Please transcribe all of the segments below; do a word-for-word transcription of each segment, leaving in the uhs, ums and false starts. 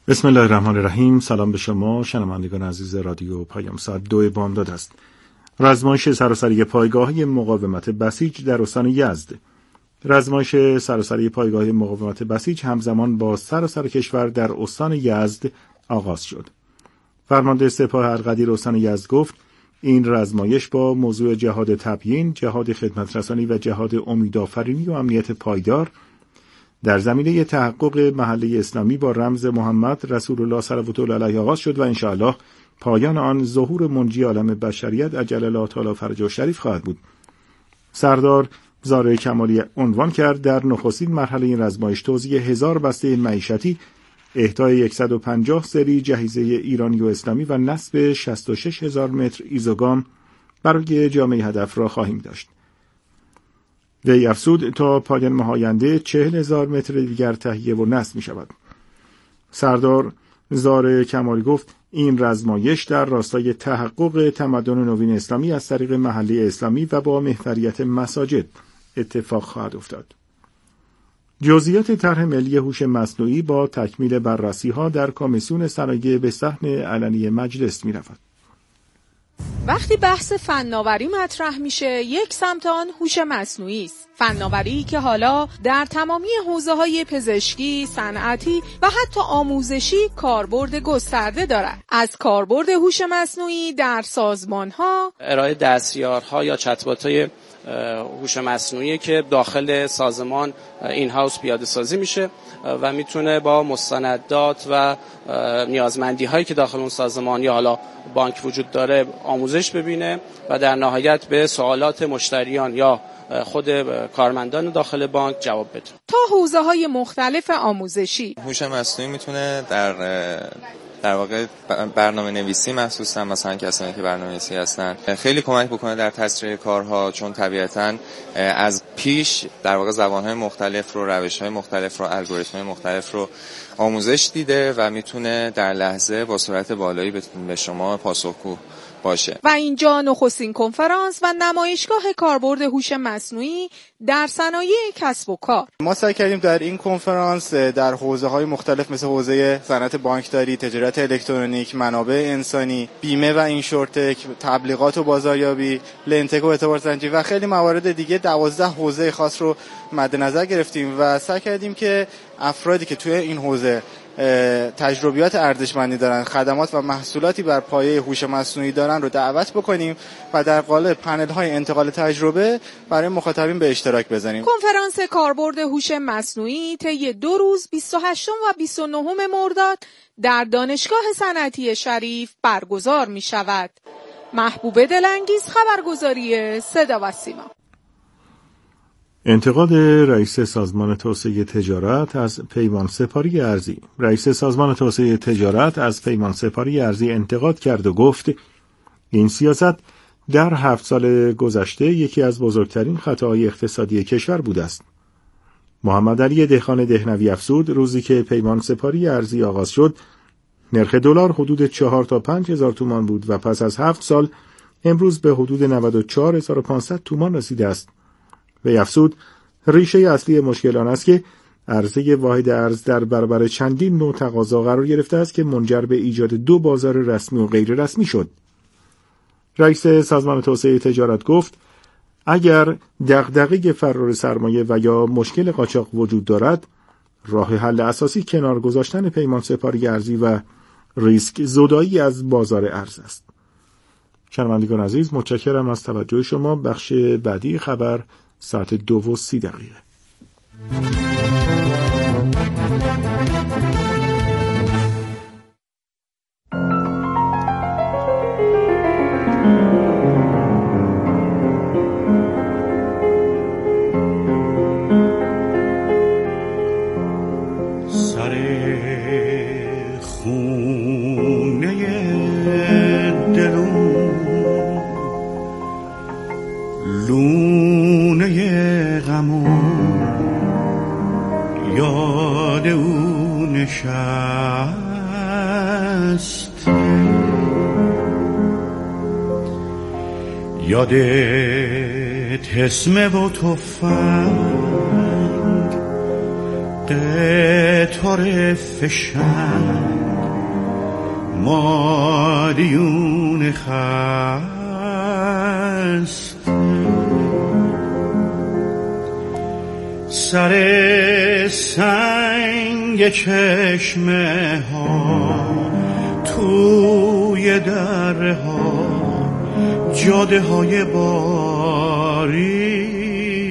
بسم الله الرحمن الرحیم. سلام به شما شنوندگان عزیز رادیو پیام. ساعت دو بامداد است. رزمایش سراسری پایگاه مقاومت بسیج در استان یزد. رزمایش سراسری پایگاه مقاومت بسیج همزمان با سراسر کشور در استان یزد آغاز شد. فرمانده سپاه القدیر استان یزد گفت این رزمایش با موضوع جهاد تبیین، جهاد خدمت رسانی و جهاد امیدآفرینی و امنیت پایدار در زمینه تحقق محله اسلامی با رمز محمد رسول الله صلوات الله علیه آغاز شد و انشاءالله پایان آن ظهور منجی عالم بشریت عجل الله تعالی فرجه شریف خواهد بود. سردار زاره کمالی عنوان کرد در نخستین مرحله این رزمایش توزیع هزار بسته معیشتی، اهدای صد و پنجاه سری جهیزه ایرانی و اسلامی و نصب شصت و شش هزار متر ایزوگام برای جامعه هدف را خواهیم داشت. وی افزود تا پایان ماه آینده چهل هزار متر دیگر تهیه و نصب می شود. سردار زاره کمالی گفت این رزمایش در راستای تحقق تمدن نوین اسلامی از طریق محله اسلامی و با محوریت مساجد اتفاق خواهد افتاد. جزئیات طرح ملی هوش مصنوعی با تکمیل بررسی‌ها در کمیسیون صنایع به صحن علنی مجلس می‌رود. وقتی بحث فناوری مطرح میشه، یک سمت آن هوش مصنوعی است. فناوری که حالا در تمامی حوزه‌های پزشکی، صنعتی و حتی آموزشی کاربرد گسترده دارد. از کاربرد هوش مصنوعی در سازمان‌ها، ارائه دستیارها یا چت‌بات‌های هوش مصنوعی که داخل سازمان این هاوس پیاده سازی میشه و میتونه با مستندات و نیازمندی هایی که داخل اون سازمان یا حالا بانک وجود داره آموزش ببینه و در نهایت به سوالات مشتریان یا خود کارمندان داخل بانک جواب بده. تا حوزه های مختلف آموزشی، هوش مصنوعی میتونه در در واقع برنامه نویسی مخصوصا مثلا کسانی که برنامه نویسی هستن خیلی کمک بکنه در تسریع کارها، چون طبیعتاً از پیش در واقع زبان‌های مختلف رو، روش‌های مختلف رو، الگوریتم‌های مختلف رو آموزش دیده و میتونه در لحظه با سرعت بالایی به شما پاسخگو باشه. و اینجا نخستین کنفرانس و نمایشگاه کاربرد هوش مصنوعی در صنایع کسب و کار. ما سعی کردیم در این کنفرانس در حوزه‌های مختلف مثل حوزه صنعت بانکداری، تجارت الکترونیک، منابع انسانی، بیمه و اینشورتک، تبلیغات و بازاریابی، لنتک و اعتبار سنجی و خیلی موارد دیگه دوازده حوزه خاص رو مد نظر گرفتیم و سعی کردیم که افرادی که توی این حوزه تجربیات ارزشمندی دارن، خدمات و محصولاتی بر پایه هوش مصنوعی دارن رو دعوت بکنیم و در قالب پنل‌های انتقال تجربه برای مخاطبین به اشتراک بذاریم. کنفرانس کاربرد هوش مصنوعی طی دو روز بیست و هشتم و بیست و نهم مرداد در دانشگاه صنعتی شریف برگزار می شود. محبوب دلانگیز، خبرگزاری صدا و سیما. انتقاد رئیس سازمان توسعه تجارت از پیمان سپاری ارضی. رئیس سازمان توسعه تجارت از پیمان سپاری ارضی انتقاد کرد و گفت این سیاست در هفت سال گذشته یکی از بزرگترین خطاهای اقتصادی کشور بوده است. محمد علی دهخان دهنوی افزود روزی که پیمان سپاری ارضی آغاز شد نرخ دلار حدود چهار تا پنج هزار تومان بود و پس از هفت سال امروز به حدود نود و چهار هزار و پانصد تومان رسیده است. و افزود ریشه اصلی مشکل آن است که عرضه واحد ارز در برابر چندین نوع تقاضا قرار گرفته است که منجر به ایجاد دو بازار رسمی و غیر رسمی شد. رئیس سازمان توسعه تجارت گفت اگر دغدغه فرار سرمایه و یا مشکل قاچاق وجود دارد، راه حل اساسی کنار گذاشتن پیمان سپاری ارزی و ریسک زدایی از بازار ارز است. شنوندگان عزیز، متشکرم از توجه شما. بخش بعدی خبر ساعت دو و سی دقیقه. سر خونه دلون لونه غمون یاد او نشست، یاد تسمه و تفنگ قطار فشنگ مادیون خست سر سنگ چشمه ها توی دره ها جاده های باریک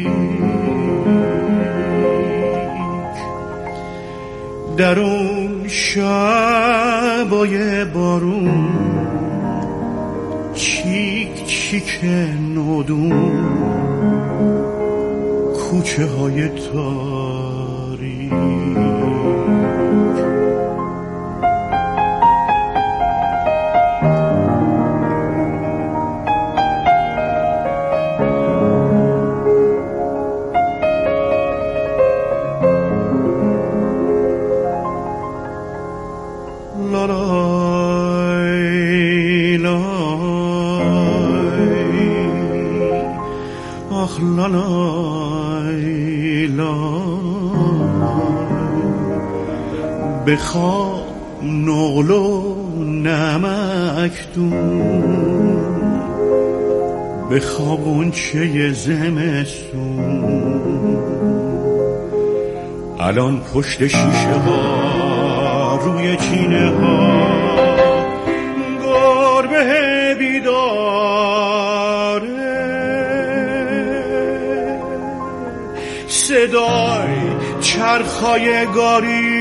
در اون شبای بارون چیک چیک نودون کوچه های تاریک بخواب نقل و نمکدون بخواب غنچه زمستون الان پشت شیشه ها روی چینه ها گربه بیداره صدای چرخای گاری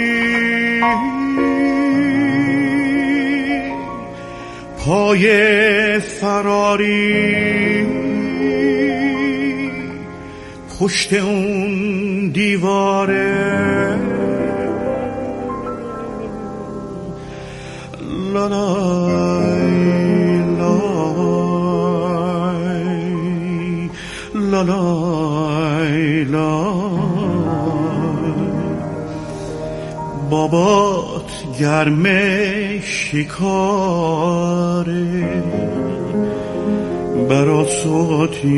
پای فراری پشت اون دیواره لالای لای لالای لای بابات گرمه شکاره برات سوغاتی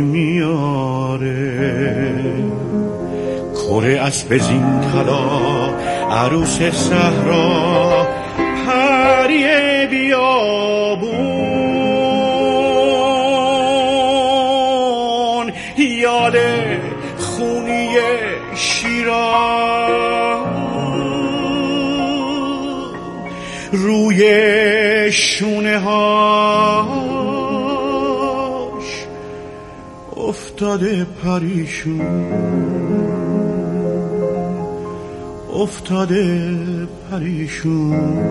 میاره کره اسب زین طلا عروس صحرا پری بیابون یاد خونی شیراز روی شونه هاش افتاده پریشون افتاده پریشون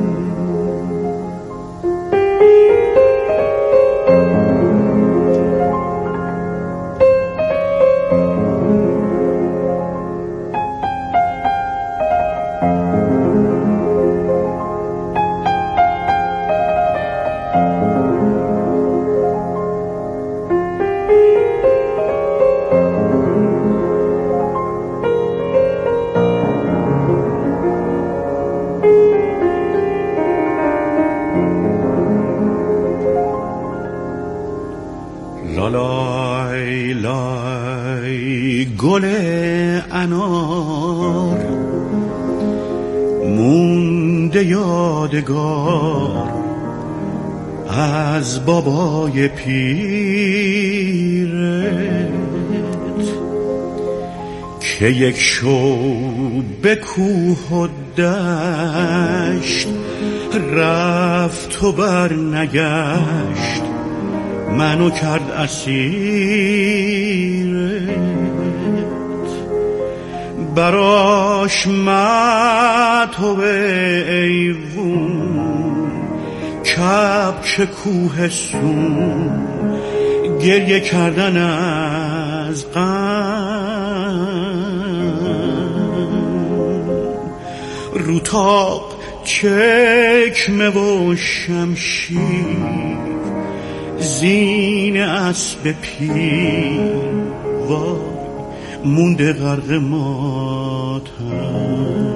لالای لای گل انار مونده یادگار از بابای پیرت که یک شو به کوه و دشت رفت و بر نگشت منو کرد اسیرت براش متو ایوون کبک کوهستون گریه کردن از غم رو تاق چکمه و شمشیر زین اسب پیر وای مونده غرق ماتم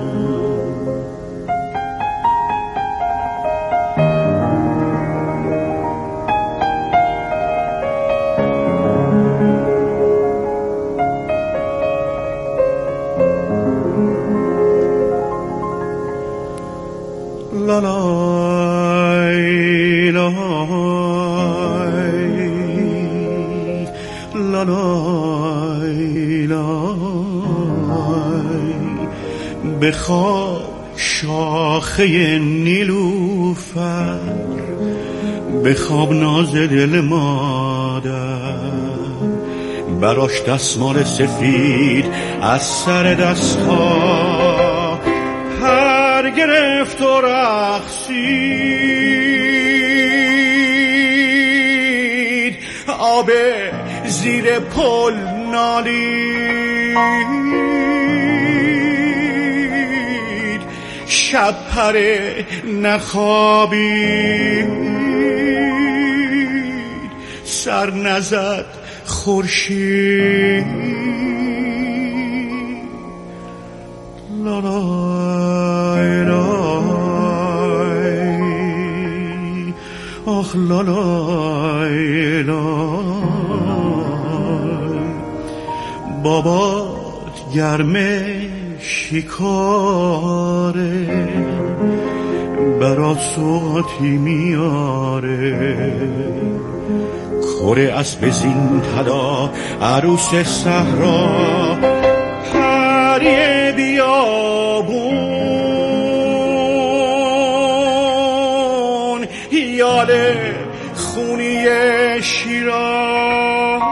لا لای لای لا لای لای بخواب شاخه نیلوفر، بخواب ناز دل مادر، براش دستمال سفید از سر دستها پر گرفت و رقصید، آب زیر پل نالید، شب پره نخوابید، سر نزد خورشید. لا لای لای آخ لا لای لای بابات گرمه شکاره، برات سوغاتی میاره، کوره اسب زین طلا عروس صحرا، پری بیابون، یاله خونی شیرا،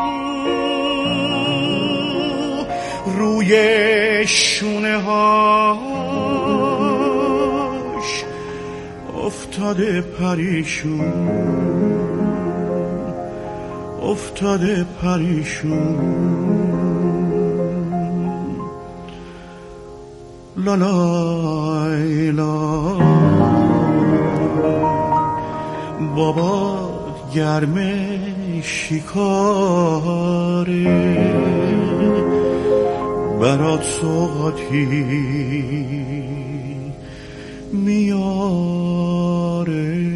روی شونه هاش افتاده پریشون، افتاده پریشون. لا لای لای بابات گرمه شکاره، برات سوغاتی میاره.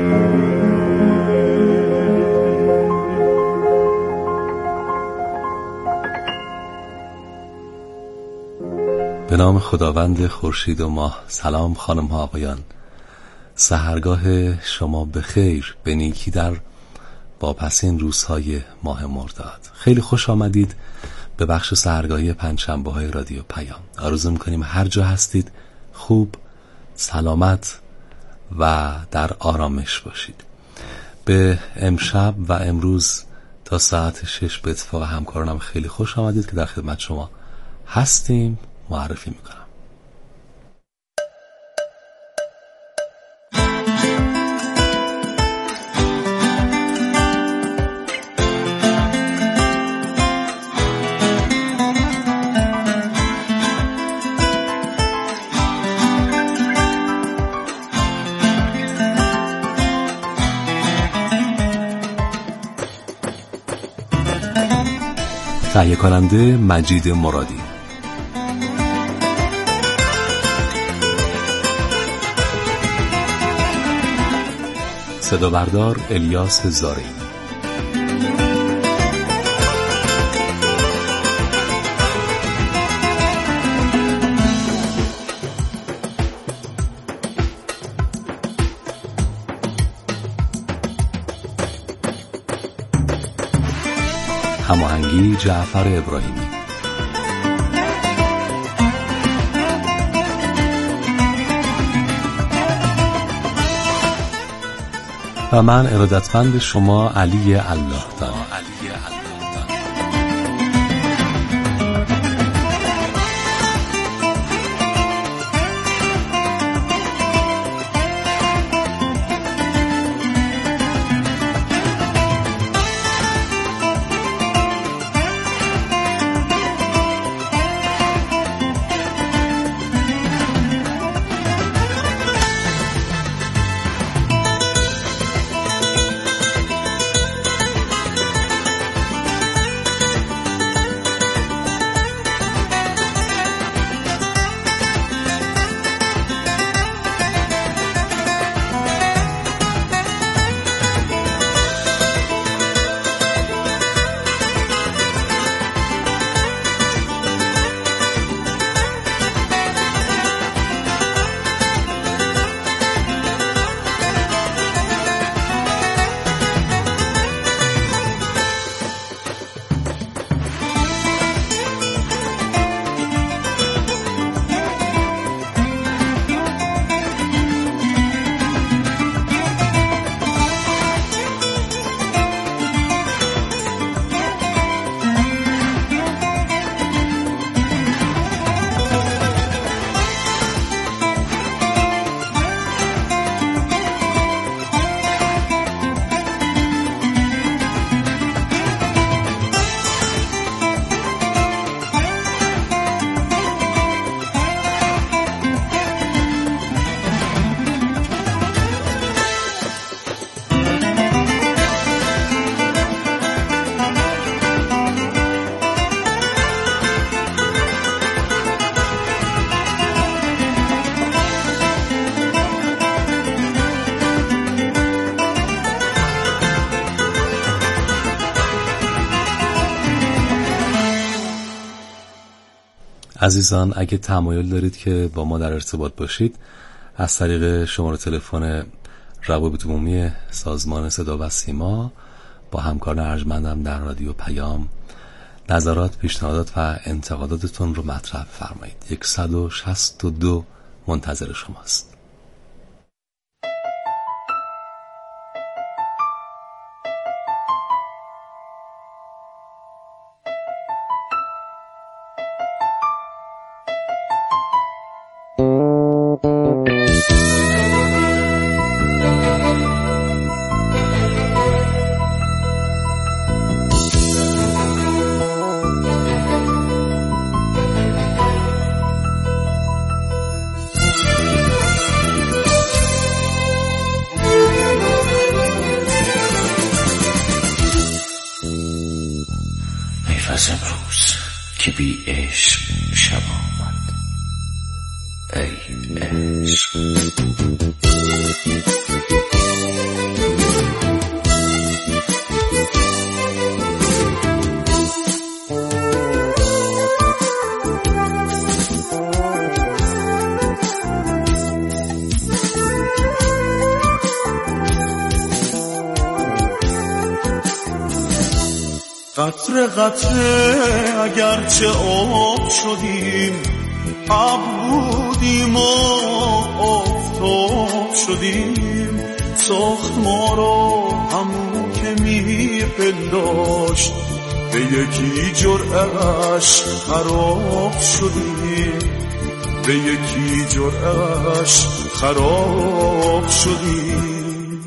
به نام خداوند خورشید و ماه. سلام خانم ها آقایان، سحرگاه شما به خیر، به نیکی در واپسین روزهای ماه مرداد. خیلی خوش آمدید به بخش سحرگاهی پنجشنبه های رادیو پیام. آرزو میکنیم هر جا هستید خوب، سلامت و در آرامش باشید. به امشب و امروز تا ساعت شش به اتفاق همکارانم خیلی خوش آمدید که در خدمت شما هستیم. معرفی میکنم. تهیه کننده مجید مرادی، صدا بردار الیاس زاری، هماهنگی جعفر ابراهیمی. و من ارادتمند شما علی الله دان. عزیزان اگه تمایل دارید که با ما در ارتباط باشید از طریق شماره تلفن روابط عمومی سازمان صدا و سیما با همکاران ارجمندم در رادیو پیام نظرات، پیشنهادات و انتقاداتتون رو مطرح فرمایید. صد و شصت و دو منتظر شماست. از امروز که بی عشق شب آمد، ای عشق قطره قطره اگرچه آب شدیم، ابر بودیم و آفتاب شدیم، ساخت ما را همون که میپنداشت، به یکی جرعه‌اش خراب شدیم، به یکی جرعه‌اش خراب شدیم.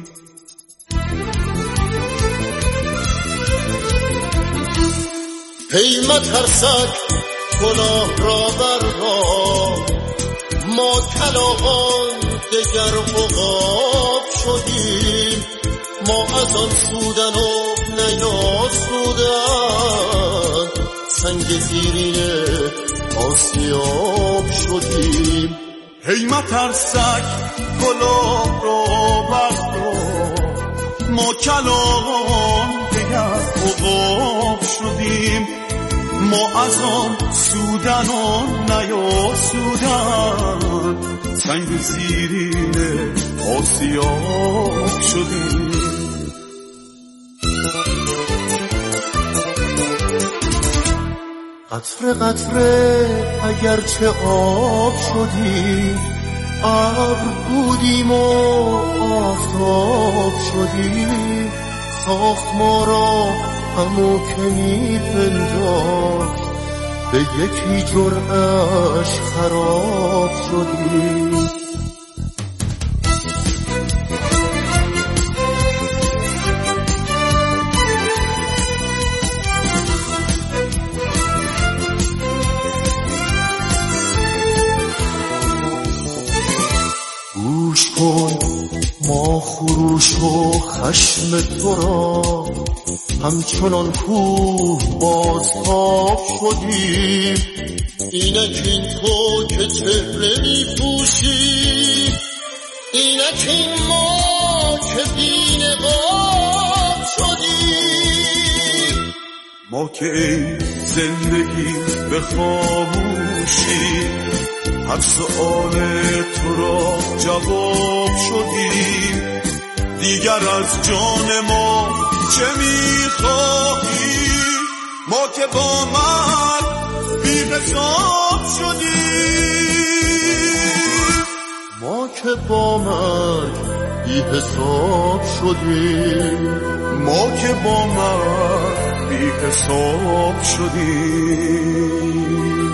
هی مترسک گناه را بردار، ما کلاغان دگر عقاب شدیم، ما از آن سودن و نیاسودن، سنگ زیرین آسیاب شدیم. هی مترسک گناه را بردار، ما کلاغان دگر عقاب شدیم، ما از آن سودن و نیاسودن، سنگ زیرین آسیاب شدیم. قطره قطره اگرچه آب شدیم، ابر بودیم و آفتاب شدیم، ساخت ما را همو که میپنداشت، به یکی جرعه‌اش خراب شدیم. گوش کن ما خروش و خشم تو را، همچنان کوه بازتاب شدیم، اینک این تو که چهره می پوشی، اینک این ما که بی نقاب شدیم. ما که ای زندگی به خاموشی، هر سؤال تو را جواب شدیم، دیگر از جان ما چه میخواهی، ما که با مرگ بی حساب شدیم، ما که با مرگ بی حساب شدیم، ما که با مرگ بی حساب شدیم.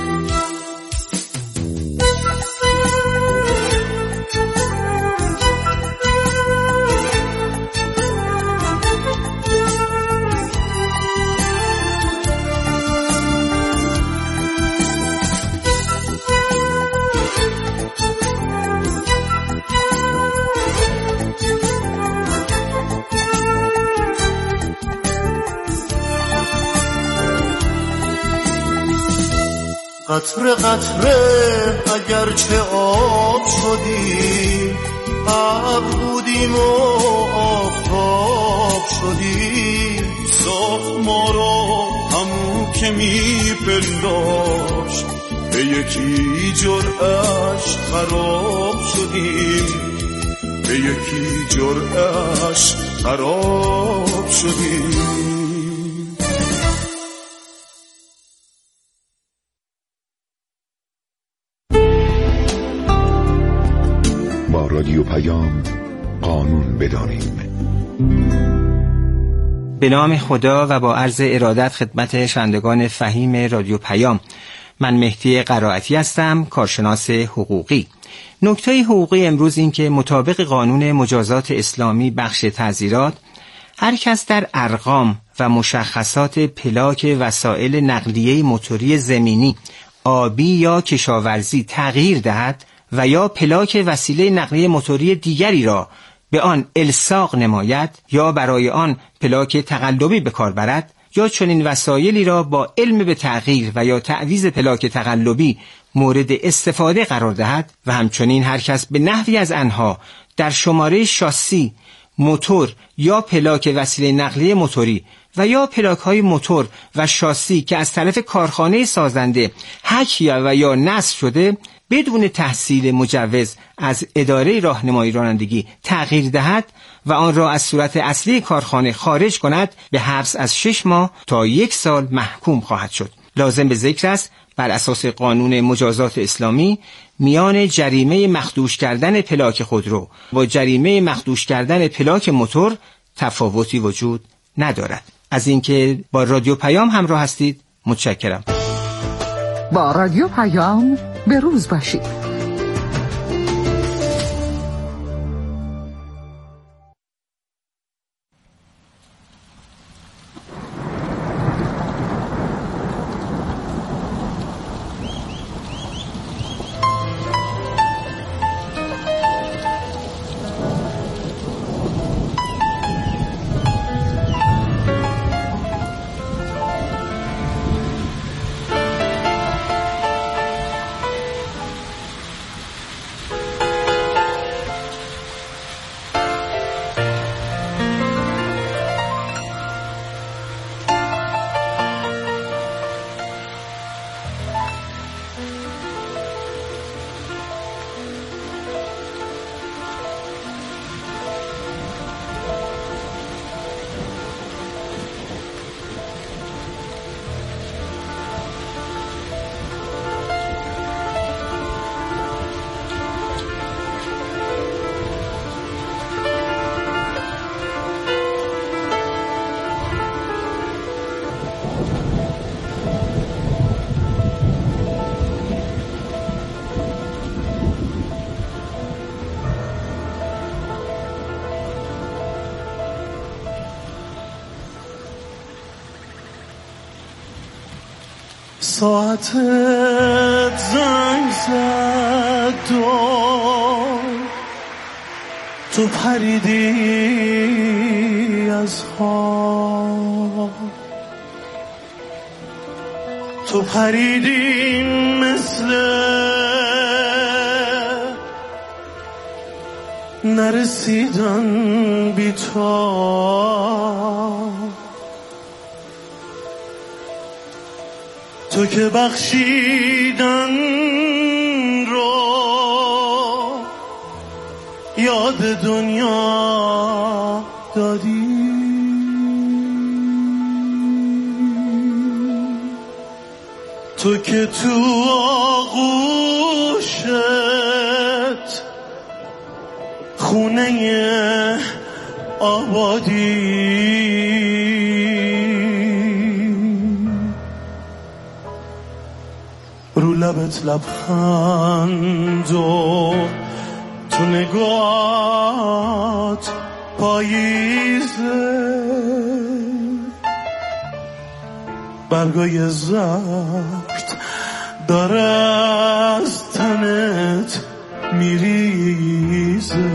قطره قطره اگرچه آب شدیم، ابر بودیم و آفتاب شدیم، ساخت ما را همون که میپنداشت، به یکی جرعش خراب شدیم، به یکی جرعش خراب شدیم. با رادیو پیام قانون بدانیم. به نام خدا و با عرض ارادت خدمت شنوندگان فهیم رادیو پیام، من مهدی قرائتی هستم، کارشناس حقوقی. نکته حقوقی امروز این که مطابق قانون مجازات اسلامی بخش تعزیرات، هر کس در ارقام و مشخصات پلاک وسایل نقلیه موتوری زمینی، آبی یا کشاورزی تغییر دهد و یا پلاک وسیله نقلیه موتوری دیگری را به آن الصاق نماید یا برای آن پلاک تقلبی به کار برد یا چنین وسایلی را با علم به تغییر و یا تعویض پلاک تقلبی مورد استفاده قرار دهد و همچنین هر کس به نحوی از آنها در شماره شاسی، موتور یا پلاک وسیله نقلیه موتوری و یا پلاک های موتور و شاسی که از طرف کارخانه سازنده حک و یا نصب شده بدون تحصیل مجوز از اداره راهنمایی رانندگی تغییر دهد و آن را از صورت اصلی کارخانه خارج کند، به حبس از شش ماه تا یک سال محکوم خواهد شد. لازم به ذکر است بر اساس قانون مجازات اسلامی میان جریمه مخدوش کردن پلاک خودرو با جریمه مخدوش کردن پلاک موتور تفاوتی وجود ندارد. از اینکه با رادیو پیام همراه هستید متشکرم. با رادیو پیام به روز باشید. ساعتت زنگ زد تو تو پریدی از خواب، تو پریدی مثل نرسیدن بی تو، تو که بخشیدن رو یاد دنیا دادی، تو که تو آغوشت خونه آبادی، رو لبت لبخند و تو نگات پاییزه، برگای زرد داره از تنت میریزه.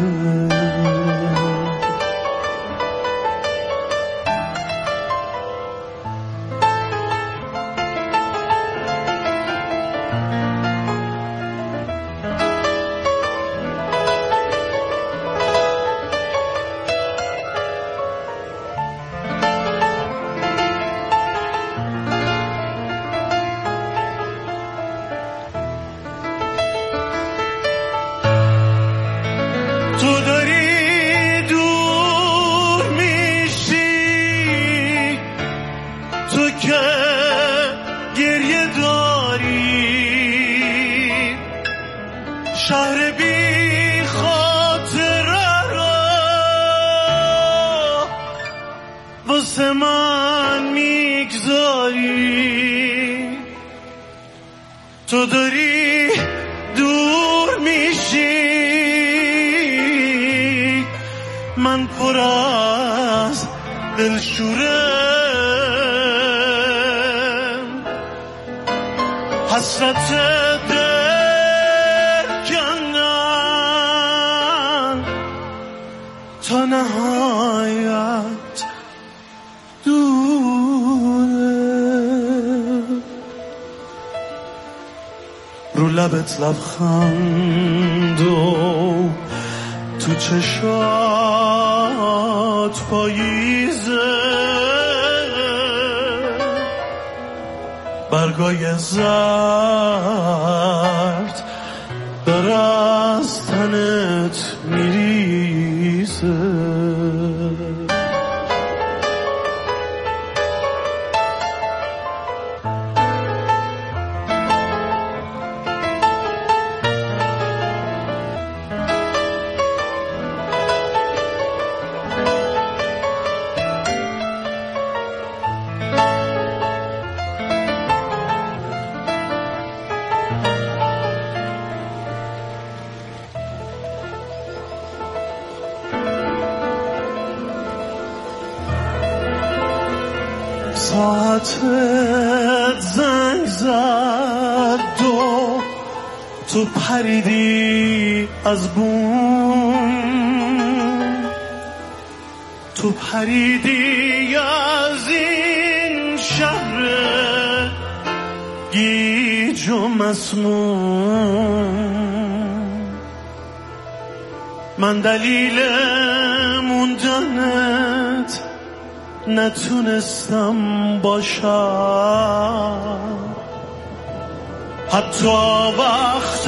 شهر بی خاطره را واسه من میگذاری، تو داری دور میشی، من پر از دلشورم، حسرت دل کندن تا نهایت دوره، رو لبت لبخند و تو چشات پاییزه، برگای زرد در از تنت میریزه. ساعتت زنگ زد و تو پریدی از بوم، تو پریدی از این شهر گیج و مسموم، من دلیل موندنت نتونستم باشم، حتی وقت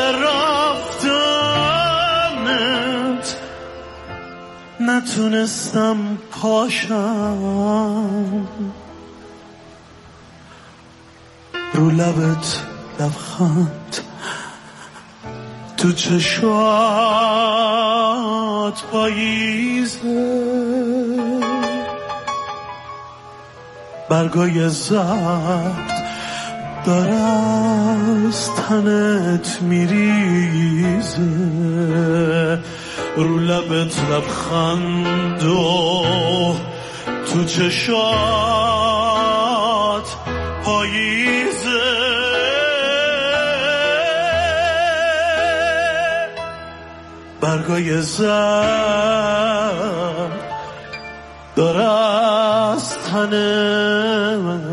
رفتنت نتونستم پاشم، رو لبت لبخند تو چشات پاییزه، برگای زرد داره از تنت میریزه، رو لبت لبخند و تو چشات پاییزه، برگای زرد داره از تنت